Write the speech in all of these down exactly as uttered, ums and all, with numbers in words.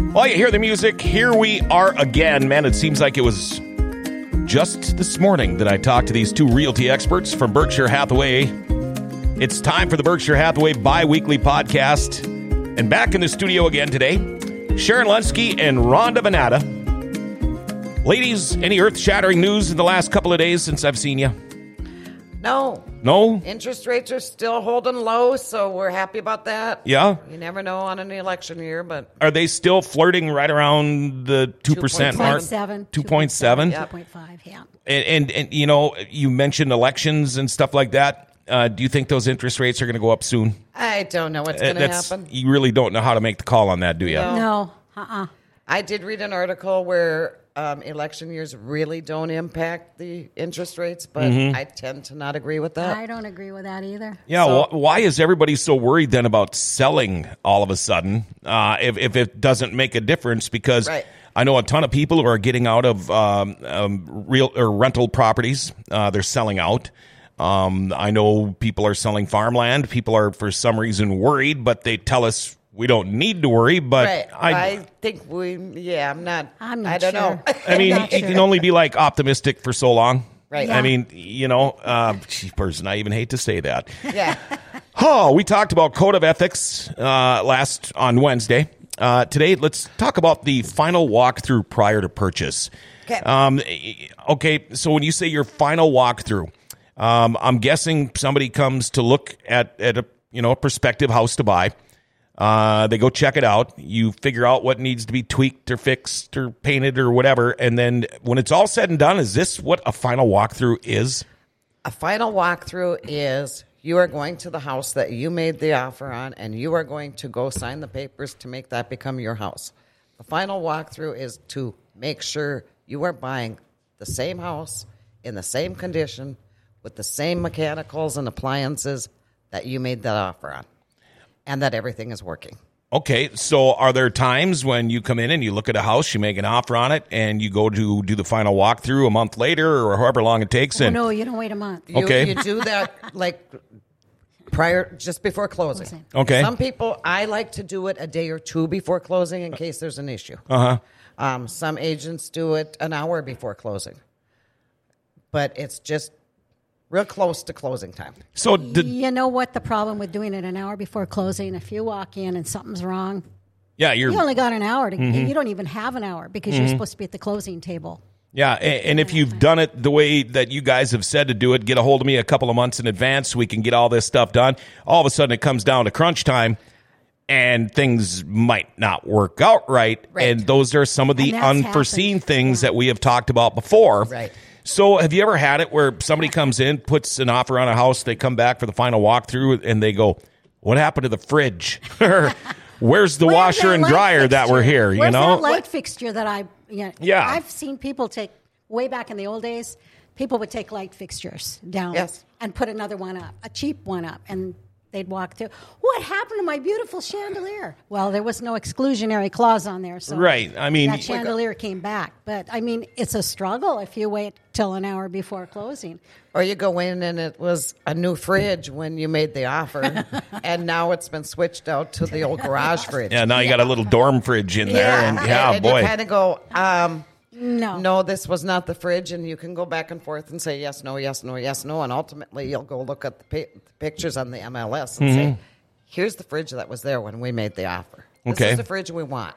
Well, you hear the music. Here we are again. Man, it seems like it was just this morning that I talked to these two realty experts from Berkshire Hathaway. It's time for the Berkshire Hathaway bi-weekly podcast. And back in the studio again today, Sharon Lunsky and Rhonda Venata. Ladies, any earth-shattering news in the last couple of days since I've seen you? No. No? Interest rates are still holding low, so we're happy about that. Yeah? You never know on an election year, but... Are they still flirting right around the two percent mark? two point seven. two point seven? Yep. two point five, yeah. And, and, and, you know, you mentioned elections and stuff like that. Uh, do you think those interest rates are going to go up soon? I don't know what's Uh, going to that's- happen. You really don't know how to make the call on that, do you? No. No, uh-uh. I did read an article where um, election years really don't impact the interest rates, but Mm-hmm. I tend to not agree with that. I don't agree with that either. Yeah, So- wh- why is everybody so worried then about selling all of a sudden uh, if, if it doesn't make a difference? Because Right. I know a ton of people who are getting out of um, um, real or rental properties. Uh, they're selling out. Um, I know people are selling farmland. People are, for some reason, worried, but they tell us we don't need to worry. But Right. I, I think we, yeah, I'm not, I'm not I don't sure. know. I mean, Not you sure. can only be like optimistic for so long. Right. I Yeah. mean, you know, uh, person, I even hate to say that. yeah. Oh, we talked about code of ethics uh, last on Wednesday. Uh, today, let's talk about the final walkthrough prior to purchase. Okay. Um, okay, so when you say your final walkthrough, um, I'm guessing somebody comes to look at, at a you know a prospective house to buy. Uh, they go check it out. You figure out what needs to be tweaked or fixed or painted or whatever. And then when it's all said and done, is this what a final walkthrough is? A final walkthrough is you are going to the house that you made the offer on, and you are going to go sign the papers to make that become your house. The final walkthrough is to make sure you are buying the same house in the same condition with the same mechanicals and appliances that you made that offer on, and that everything is working. Okay, so are there times when you come in and you look at a house, you make an offer on it, and you go to do the final walkthrough a month later or however long it takes? Oh, And no, you don't wait a month. You, Okay. you do that like prior, just before closing. Closing. Okay. Some people, I like to do it a day or two before closing in case there's an issue. uh-huh. Um, some agents do it an hour before closing, but it's just real close to closing time. So did, You know what the problem with doing it an hour before closing? If you walk in and something's wrong, yeah, you're you only got an hour. To, Mm-hmm. You don't even have an hour because you're supposed to be at the closing table. yeah, and, and if you've done it the way that you guys have said to do it, get a hold of me a couple of months in advance so we can get all this stuff done. All of a sudden, it comes down to crunch time, and things might not work out right. Right. And those are some of the And that's unforeseen happened. things Yeah. that we have talked about before. Right. So have you ever had it where somebody comes in, puts an offer on a house, they come back for the final walkthrough, and they go, what happened to the fridge? Or where's the Where's washer that and light dryer that were fixture? here? You Where's know? that light fixture that I? You know, Yeah. I've seen people take way back in the old days. People would take light fixtures down Yes. and put another one up, a cheap one up, and they'd walk through. What happened to my beautiful chandelier? Well, there was no exclusionary clause on there, so Right. I mean- that chandelier came back. But I mean, it's a struggle if you wait till an hour before closing. Or you go in and it was a new fridge when you made the offer, and now it's been switched out to the old garage fridge. Yeah, now you got a little dorm fridge in there, and yeah, and boy. you kind of go, um, No, no, this was not the fridge, and you can go back and forth and say yes, no, yes, no, yes, no, and ultimately you'll go look at the, pi- the pictures on the M L S and say, here's the fridge that was there when we made the offer. This Okay. is the fridge we want.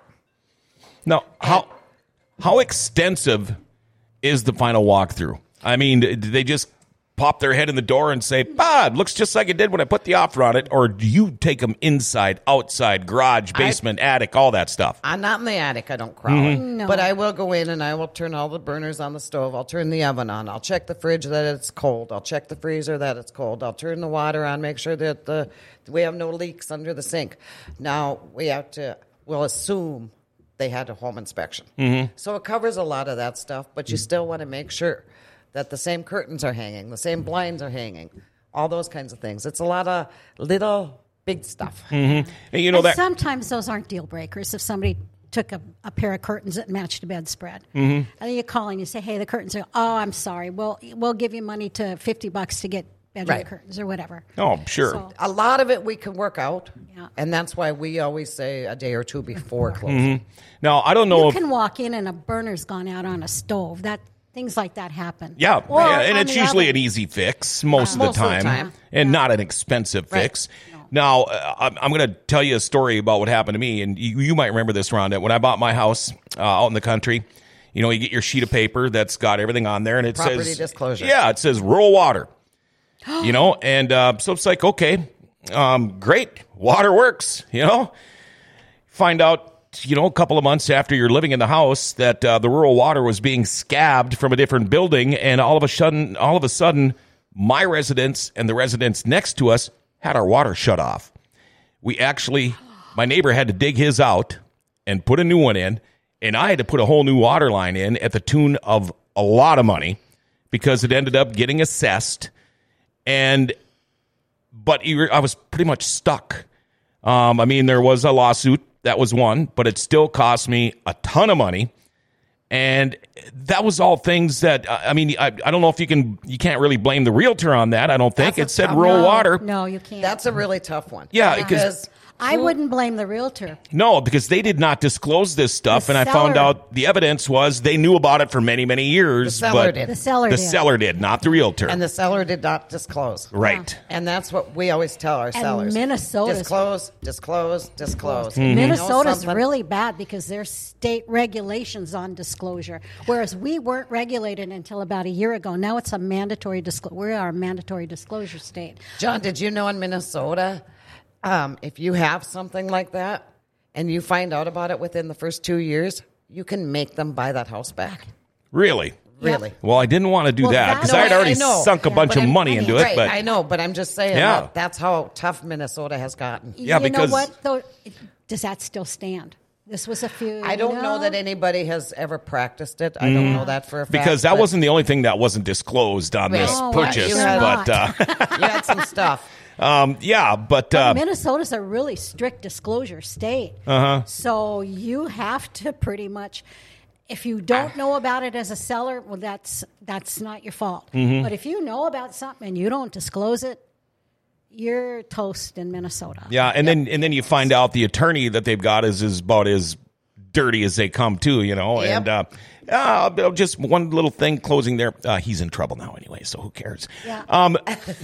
Now, how how extensive is the final walkthrough? I mean, do they just pop their head in the door and say, "Ah, it looks just like it did when I put the offer on it," or do you take them inside, outside, garage, basement, attic, all that stuff? I'm not in the attic. I don't crawl it. No. But I will go in and I will turn all the burners on the stove. I'll turn the oven on. I'll check the fridge that it's cold. I'll check the freezer that it's cold. I'll turn the water on, make sure that the we have no leaks under the sink. Now, we have to, we'll assume they had a home inspection. Mm-hmm. So it covers a lot of that stuff, but you still want to make sure that the same curtains are hanging, the same blinds are hanging, all those kinds of things. It's a lot of little, big stuff. And you know and that sometimes those aren't deal breakers. If somebody took a, a pair of curtains that matched the bedspread, mm-hmm. and then you call and you say, "Hey, the curtains are." Oh, I'm sorry. We'll we'll give you money to fifty bucks to get bedroom Right. curtains or whatever. Oh, sure. So- A lot of it we can work out, Yeah. and that's why we always say a day or two before closing. Mm-hmm. Now, I don't know You if... can walk in and a burner's gone out on a stove. That things like that happen. Yeah, Or yeah, and on it's the usually oven. an easy fix most, Most of of the the time, time. and not an expensive Right. fix. Now, uh, I'm, I'm going to tell you a story about what happened to me, and you, you might remember this, Rhonda. When I bought my house uh, out in the country, you know, you get your sheet of paper that's got everything on there, and it Property says disclosure. Yeah, it says rural water. You know, and uh, so it's like, okay, um, great, water works. You know, find out, you know, a couple of months after you're living in the house that uh, the rural water was being scabbed from a different building, and all of a sudden, all of a sudden, my residence and the residents next to us had our water shut off. We actually, my neighbor had to dig his out and put a new one in, and I had to put a whole new water line in at the tune of a lot of money because it ended up getting assessed. And, but you were, I was pretty much stuck. Um, I mean, there was a lawsuit, that was one, but it still cost me a ton of money. And that was all things that, I mean, I, I don't know if you can, you can't really blame the realtor on that. I don't think. That's It said a tough- rural No, water. No, you can't. That's a really tough one. Yeah, because I wouldn't blame the realtor. No, because they did not disclose this stuff, The and I found seller- out the evidence was they knew about it for many, many years. The seller but did. The seller the did. seller did, not the realtor. and the seller did not disclose. right. And that's what we always tell our sellers. Minnesota's- disclose, disclose, disclose. Mm-hmm. You know Minnesota's something? really bad because there's state regulations on disclosure, whereas we weren't regulated until about a year ago. Now it's a mandatory disclosure. We are a mandatory disclosure state. John, did you know in Minnesota, um, if you have something like that and you find out about it within the first two years, you can make them buy that house back. Really? Really? Well, I didn't want to do Well, that that- because No, I had I- already I know. sunk a Yeah, bunch But of I'm- money into it. Right, But I know, but I'm just saying Yeah. that that's how tough Minnesota has gotten. Yeah, you because- know what though? It- Does that still stand? This was a few. I don't know that anybody has ever practiced it. I don't know that for a fact. because that but wasn't the only thing that wasn't disclosed on this Oh, purchase. you had- But uh, you had some stuff. um, yeah, but uh, Minnesota's a really strict disclosure state. Uh-huh. So you have to pretty much, if you don't know about it as a seller, well, that's that's not your fault. Mm-hmm. But if you know about something and you don't disclose it, you're toast in Minnesota. yeah, and then and then you find out the attorney that they've got is, is about as dirty as they come too, you know. Yep. And uh, uh, just one little thing closing there. Uh, he's in trouble now anyway, so who cares? Yeah. Um,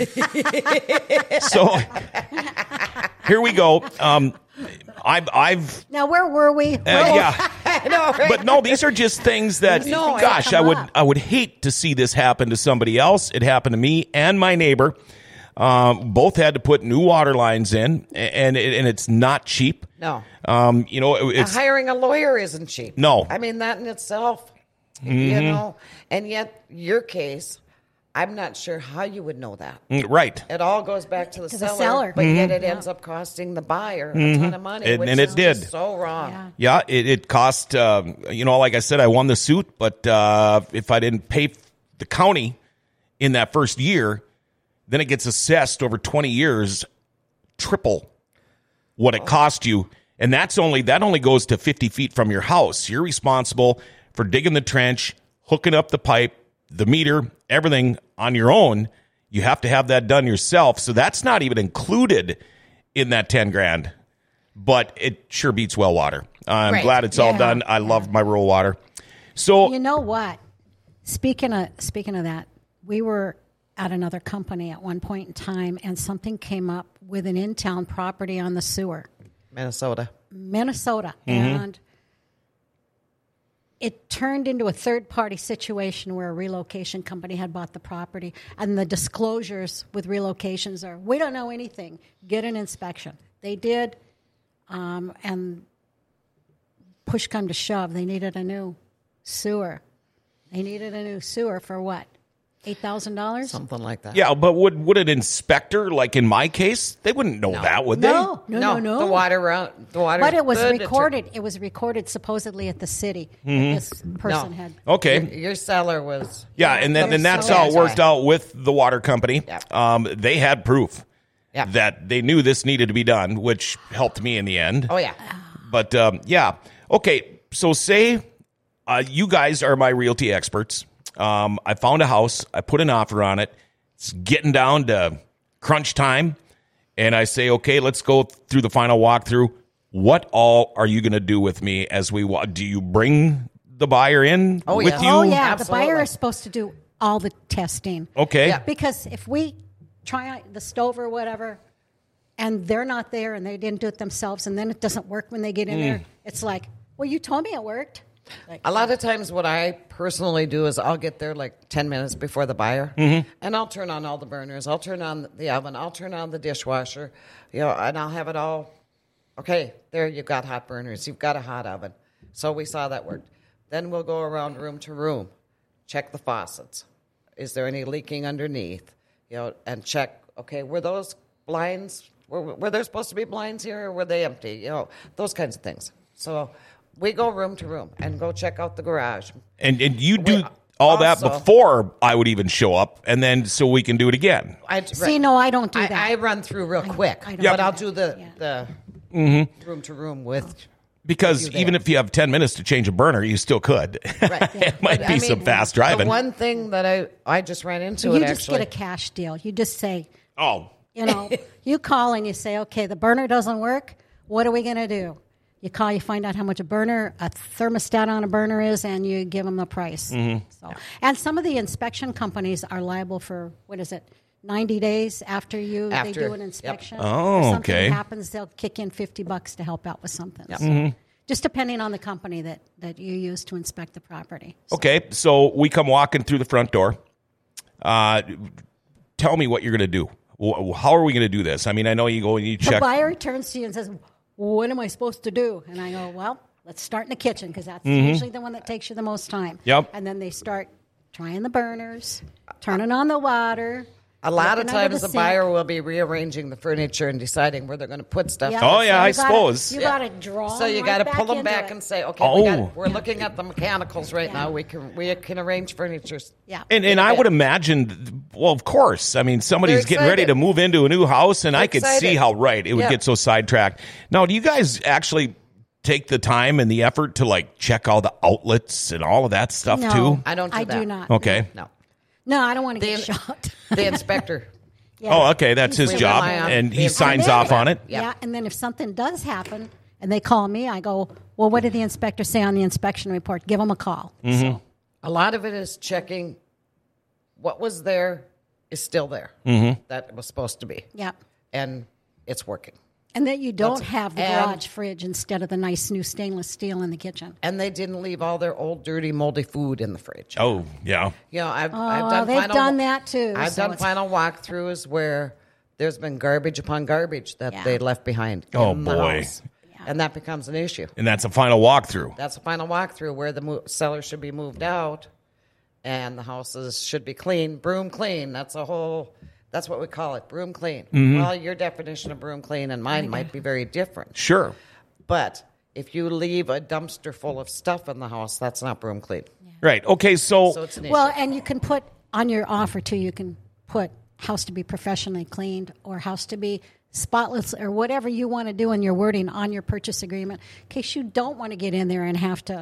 so here we go. Um, I've, I've, Now, where were we? uh, yeah, I know, right? but no, these are just things that, No, I gosh, I come would, up. I would hate to see this happen to somebody else. It happened to me and my neighbor. Um, both had to put new water lines in, and and it's not cheap. No. Um, you know, it, Uh, it's hiring a lawyer isn't cheap. No. I mean, that in itself, Mm-hmm. you know, and yet your case, I'm not sure how you would know that. mm, right. It all goes back to the To the seller, seller. but yet Mm-hmm. it ends up costing the buyer a ton of money, And- which and it is did. just so wrong. Yeah. Yeah, it, it cost, um, you know, like I said, I won the suit, but uh, if I didn't pay the county in that first year, then it gets assessed over twenty years, triple what it cost you. And that's only, that only goes to fifty feet from your house. You're responsible for digging the trench, hooking up the pipe, the meter, everything on your own. You have to have that done yourself. So that's not even included in that ten grand. But it sure beats well water. I'm Right. glad it's all Yeah. done. I love my rural water. So You know what? Speaking of speaking of that, we were at another company at one point in time, and something came up with an in-town property on the sewer, Minnesota. Minnesota, and it turned into a third-party situation where a relocation company had bought the property, and the disclosures with relocations are, we don't know anything. Get an inspection. They did, um, and push come to shove, they needed a new sewer. They needed a new sewer for what? eight thousand dollars? Something like that. yeah, but would would an inspector, like in my case, they wouldn't know that, would they? No, no, no, no. The water, around, the water. But it was good. recorded. It was recorded supposedly at the city. that This person No. had. Okay. Your, your seller was. Yeah, and then From and that's so- how it worked Yeah. out with the water company. Yeah. Um, they had proof Yeah. that they knew this needed to be done, which helped me in the end. Oh yeah. But um, yeah, okay. So say uh, you guys are my realty experts. Um, I found a house. I put an offer on it. it's getting down to crunch time, and I say, okay, let's go through the final walkthrough. What all are you going to do with me as we walk? Do you bring the buyer in Oh, with yeah. you? Oh, yeah. Absolutely. The buyer is supposed to do all the testing. Okay. Yeah. Because if we try out the stove or whatever, and they're not there and they didn't do it themselves, and then it doesn't work when they get in Mm. there, it's like, well, you told me it worked. Like, A lot of times, what I personally do is I'll get there like ten minutes before the buyer, Mm-hmm. and I'll turn on all the burners. I'll turn on the oven. I'll turn on the dishwasher, you know, and I'll have it all. Okay, there you've got hot burners. You've got a hot oven. So we saw that worked. Then we'll go around room to room, check the faucets. Is there any leaking underneath? You know, and check. Okay, were those blinds? Were, were there supposed to be blinds here, or were they empty? You know, those kinds of things. So we go room to room and go check out the garage. And and you do We- all that also- before I would even show up, and then so we can do it again. I, See, no, I don't do I, that. I run through real quick, I don't but do I'll that. do the Yeah. the room to room with. Because You there. even if you have ten minutes to change a burner, you still could. Right. It might But, be I some mean, fast driving. The one thing that I I just ran into you it just actually. get a cash deal. You just say, oh, you know, you call and you say, okay, the burner doesn't work. What are we going to do? You call, you find out how much a burner, a thermostat on a burner is, and you give them the price. Mm-hmm. So, and some of the inspection companies are liable for, what is it, ninety days after you After, they do an yep. inspection. Oh, if something okay. happens, they'll kick in fifty bucks to help out with something. So, Mm-hmm. just depending on the company that, that you use to inspect the property. So, okay. So we come walking through the front door. Uh, tell me what you're going to do. Wh- How are we going to do this? I mean, I know you go and you the check. buyer turns to you and says, what am I supposed to do? And I go, well, let's start in the kitchen because that's Mm-hmm. usually the one that takes you the most time. Yep. And then they start trying the burners, turning on the water. A lot of looking under times, the, sink. buyer will be rearranging the furniture and deciding where they're going to put stuff. Yeah, Oh, so yeah, you I gotta- suppose. You Yeah. got to draw. So you got to pull them back and say, okay, Oh. we got, we're looking at the mechanicals right Yeah. now. We can we can arrange furniture. Yeah. And, and I would imagine, well, of course. I mean, somebody's They're getting ready to excited. move into a new house, and I They're could see excited. how right it would Yeah. get so sidetracked. Now, do you guys actually take the time and the effort to like check all the outlets and all of that stuff No, too? I don't do I that. do not. Okay. No, No, I don't want to get The- shot. the inspector. Yeah. Oh, okay. That's his We job, rely on and the he inspector. signs And then- off on it. Yeah. Yeah. And then if something does happen and they call me, I go, well, what did the inspector say on the inspection report? Give them a call. Mm-hmm. So, A lot of it is checking what was there is still there. Mm-hmm. That it was supposed to be, yeah. and it's working. And that you don't That's- have the and- garage fridge instead of the nice new stainless steel in the kitchen. And they didn't leave all their old, dirty, moldy food in the fridge. Oh, yeah. You know, I've, Oh, I've done they've final, done that too, I've so done it's- final walkthroughs where there's been garbage upon garbage that Yeah. they left behind. Oh, in the boy. house. And that becomes an issue. And that's a final walkthrough. That's a final walkthrough where the mo- seller should be moved out, and the houses should be clean, broom clean. That's a whole. That's what we call it, broom clean. Mm-hmm. Well, your definition of broom clean and mine might be very different. Sure. But if you leave a dumpster full of stuff in the house, that's not broom clean. Right. Okay. So, So it's an issue. Well, and you can put on your offer too, you can put house to be professionally cleaned or house to be spotless or whatever you want to do in your wording on your purchase agreement in case you don't want to get in there and have to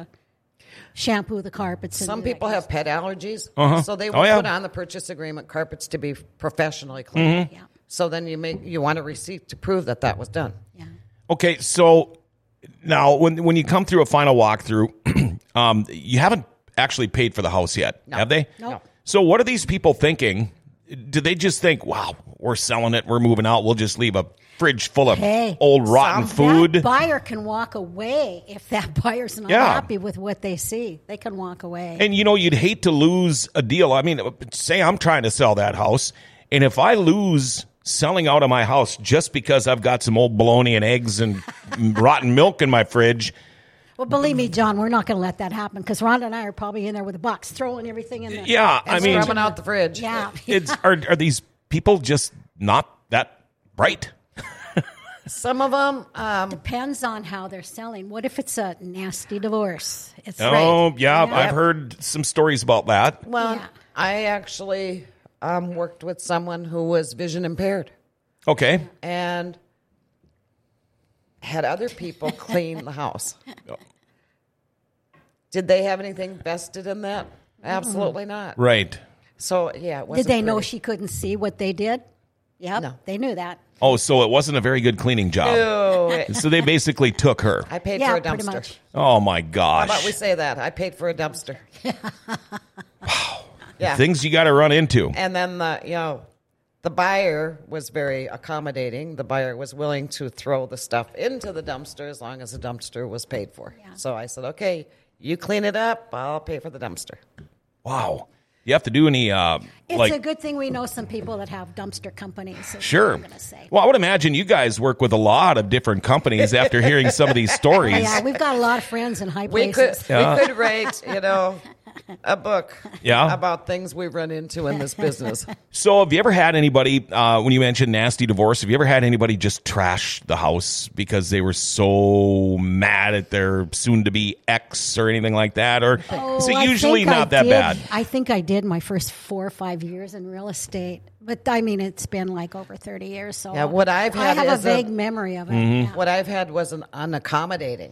shampoo the carpets. And Some do that people kind of have pet allergies, Uh-huh. so they Oh, will yeah. put on the purchase agreement carpets to be professionally cleaned. Mm-hmm. Yeah. So then you make you want a receipt to prove that that was done. Yeah. okay. So now, when when you come through a final walkthrough, um, you haven't actually paid for the house yet, No. have they? No. So, what are these people thinking? Do they just think, "Wow, we're selling it, we're moving out, we'll just leave a fridge full of Hey, old rotten some- food"? That buyer can walk away if that buyer's not Yeah. happy with what they see. They can walk away. And you know, you'd hate to lose a deal. I mean, say I'm trying to sell that house, and if I lose selling out of my house just because I've got some old bologna and eggs and rotten milk in my fridge, Well, believe me, John, we're not going to let that happen because Rhonda and I are probably in there with a box throwing everything in there. yeah, I And mean, scrubbing out the fridge. Yeah. it's are are these people just not that bright? Some of them, um, Depends on how they're selling. What if it's a nasty divorce? It's Oh, yeah, Yeah. I've heard some stories about that. well, Yeah. I actually um, worked with someone who was vision impaired Okay. and had other people clean the house. Did they have anything vested in that? Absolutely not. Right. So, yeah, it Did wasn't they know pretty. she couldn't see what they did? Yep, No. they knew that. Oh, so it wasn't a very good cleaning job. No, it- So they basically took her. I paid Yeah, for a pretty dumpster. much. Oh, my How gosh. about we say that? I paid for a dumpster. wow. Yeah. Things you got to run into. And then the you know, the buyer was very accommodating. The buyer was willing to throw the stuff into the dumpster as long as the dumpster was paid for. Yeah. So I said, okay, you clean it up, I'll pay for the dumpster. Wow. You have to do any, uh, It's like, a good thing we know some people that have dumpster companies. is what sure. I'm gonna say. Well, I would imagine you guys work with a lot of different companies after hearing some of these stories. Yeah, we've got a lot of friends in high We could places. Yeah. we could write, you know, a book Yeah. about things we run into in this business. So have you ever had anybody, uh, when you mentioned nasty divorce, have you ever had anybody just trash the house because they were so mad at their soon-to-be ex or anything like that? Or Oh, is it I usually think I not that did- bad? I think I did my first four or five years in real estate. But, I mean, it's been like over thirty years. So Yeah, what I've had I have is a a- vague memory of it. Mm-hmm. Yeah. What I've had was an unaccommodating,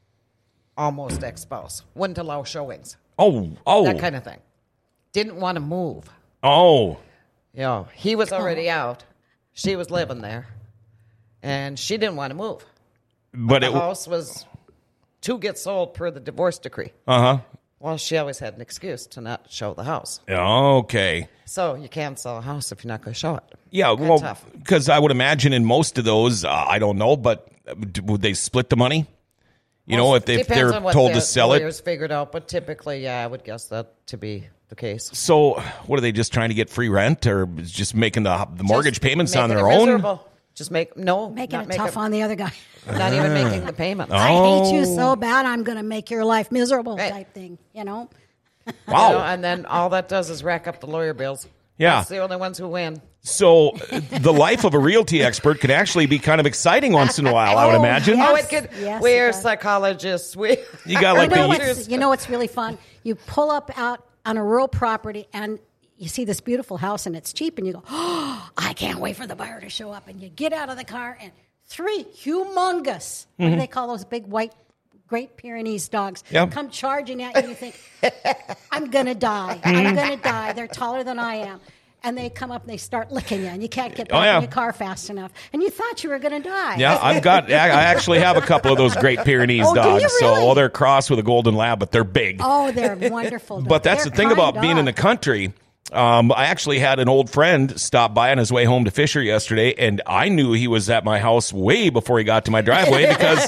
almost ex-spouse. Wouldn't allow showings, Oh, oh, that kind of thing. Didn't want to move. oh. You know, he was already out. She was living there. And she didn't want to move. But The it, house was to get sold per the divorce decree. uh-huh. Well, she always had an excuse to not show the house. Okay. So you can't sell a house if you're not going to show it. Yeah, Kinda well, tough. because I would imagine in most of those, uh, I don't know, but uh, d- would they split the money? You know, if, they, if Depends they're on what told the to sell it. lawyers figured out, but typically, yeah, I would guess that to be the case. So, what are they just trying to get free rent, or just making the the mortgage Just payments on making their it own? miserable. Just make no, Making not it make tough on the other guy. not even making the payments. Oh. I hate you so bad, I'm going to make your life miserable Right. type thing, you know? Wow. You know, and then all that does is rack up the lawyer bills. Yeah. That's the only ones who win. So, uh, the life of a realty expert could actually be kind of exciting once in a while, I would Oh, imagine. yes. Oh, it could. Yes, we're it does. psychologists. We You got like you, know the what's, you know what's really fun? You pull up out on a rural property and you see this beautiful house and it's cheap and you go, oh, I can't wait for the buyer to show up. And you get out of the car and three humongous, what do they call those big white Great Pyrenees dogs Yep. come charging at you and you think, I'm going to die. I'm going to die. They're taller than I am. And they come up and they start licking you and you can't get back Oh, yeah. in your car fast enough. And you thought you were going to die. Yeah, I've got. I actually have a couple of those Great Pyrenees Oh, do you dogs. So, really? well, they're crossed with a golden lab, but they're big. Oh, they're wonderful dogs. But that's They're the thing kind about being in the dogs. country. Um, I actually had an old friend stop by on his way home to Fisher yesterday, and I knew he was at my house way before he got to my driveway because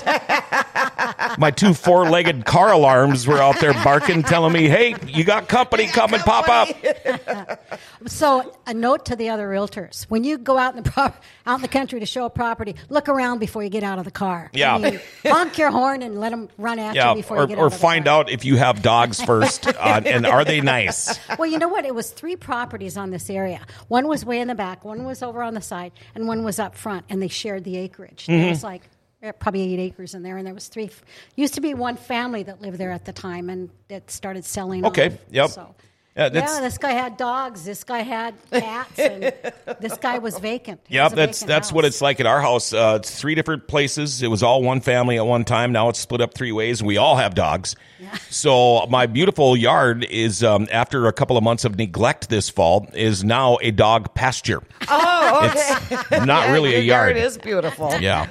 my two four-legged car alarms were out there barking, telling me, hey, you got company, come and pop up. So, a note to the other realtors: when you go out in the pro- out in the country to show a property, look around before you get out of the car. Yeah. I mean, honk your horn and let them run at Yeah, you before or, you get or out of the find car. out if you have dogs first, uh, and are they nice? Well, you know what? It was three properties on this area. One was way in the back, one was over on the side, and one was up front, and they shared the acreage. Mm-hmm. There was like there were probably eight acres in there, and there was three. Used to be one family that lived there at the time, and it started selling. Okay, off. yep. So, Yeah, that's- yeah, this guy had dogs. This guy had cats, and this guy was vacant. It Yeah, was a that's vacant that's what house. it's like at our house. Uh, it's three different places. It was all one family at one time. Now it's split up three ways, and we all have dogs. So my beautiful yard is, um, after a couple of months of neglect this fall, is now a dog pasture. Oh, okay. It's not really a Your yard. yard is beautiful. Yeah,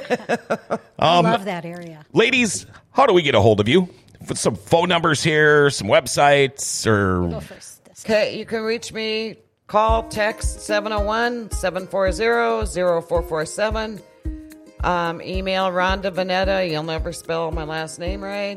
I Um, love that area. ladies, how do we get a hold of you? Put some phone numbers here, some websites, or Go first. This Okay, you can reach me. Call, text seven oh one, seven four zero, zero four four seven. Um, email Rhonda Vanetta. You'll never spell my last name right.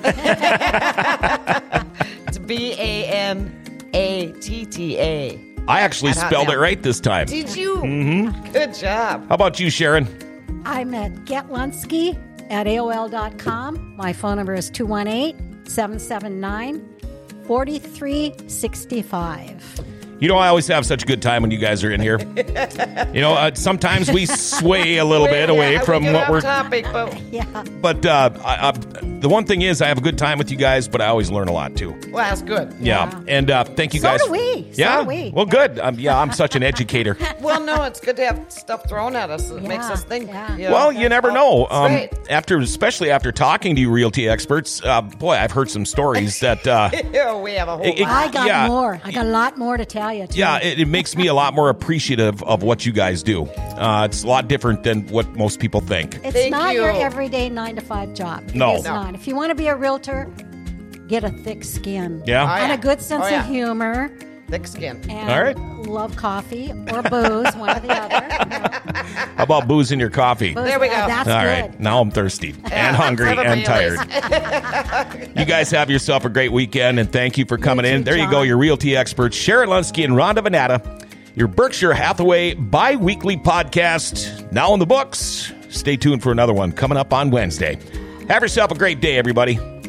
It's V A N A T T A. I actually At spelled Hotmail. it right this time. Did you? Mm-hmm. Good job. How about you, Sharon? I'm at getlunsky at A O L dot com. My phone number is two one eight, seven seven nine, four three six five. You know, I always have such a good time when you guys are in here. You know, uh, sometimes we sway a little bit Yeah, away we from get what off we're. topic, but Yeah. But uh, I, I, the one thing is, I have a good time with you guys, but I always learn a lot too. well, that's good. Yeah, Yeah. and uh, thank you So guys. do we. So yeah, do we. well, good. Um, yeah, I'm such an educator. Well, no, it's good to have stuff thrown at us. It makes Yeah, us think. yeah. you know. Well, you never know. Um, Right. after, especially after talking to you realty experts, uh, boy, I've heard some stories that uh, we have a whole it- it- lot. I got yeah. more. I got a lot more to tell you. Too. yeah, it, it makes me a lot more appreciative of what you guys do. Uh, it's a lot different than what most people think. It's Thank not you. your everyday nine to five job. No. It's No. not. If you want to be a realtor, get a thick skin. Yeah? Oh, And yeah. a good sense Oh, yeah. of humor. Thick skin. And All right. love coffee or booze, one or the other. You know. How about booze in your coffee? Booze, There we go. uh, That's All good. right, now I'm thirsty and hungry everybody and tired. You guys have yourself a great weekend, and thank you for coming You in. too, There you go, John. your realty experts, Sharon Lunsky and Rhonda Venata, your Berkshire Hathaway bi-weekly podcast, now in the books. Stay tuned for another one coming up on Wednesday. Have yourself a great day, everybody.